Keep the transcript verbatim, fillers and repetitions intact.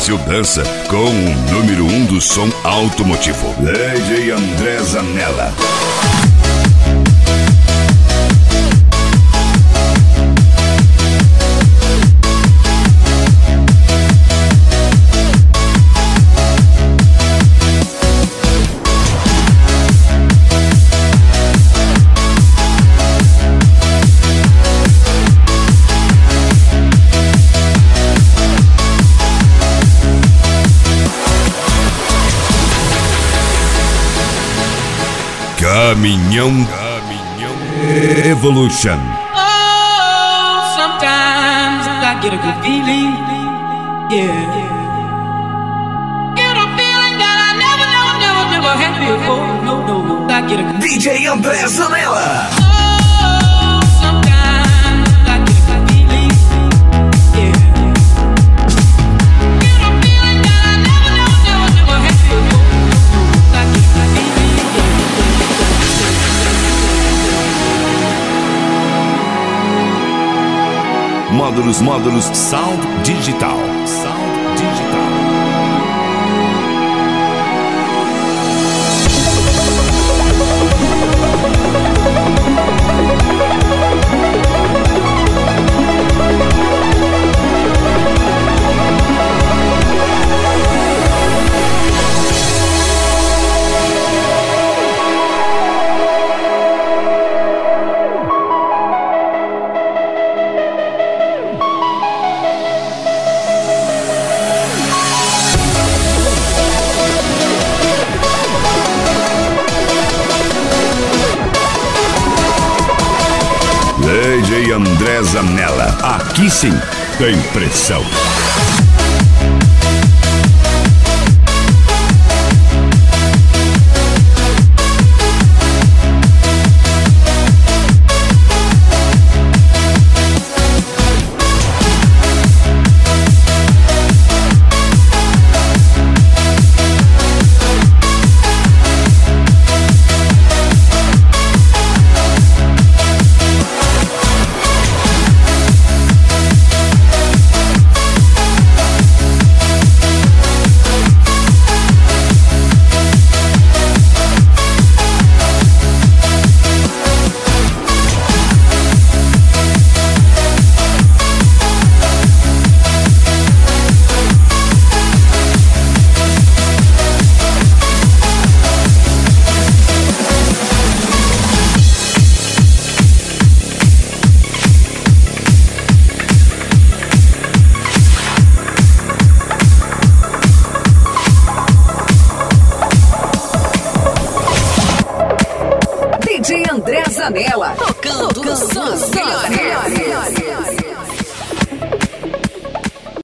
Brasil dança com o número um do som automotivo, D J André Zanella. Caminhão, Caminhão Evolution. Oh, sometimes I get a good feeling, yeah. Get a feeling that I never, never, never, never had before. No, no, no, I get a good D J André Zanella. Oh, sometimes I get a good feeling, yeah. Get a feeling that I never, never, never, never had before. I get a good feeling, yeah. Módulos, módulos, Sound Digital. Sound Digital. D J André Zanella. Aqui sim tem pressão. D J André Zanella, tocando, tocando os melhores.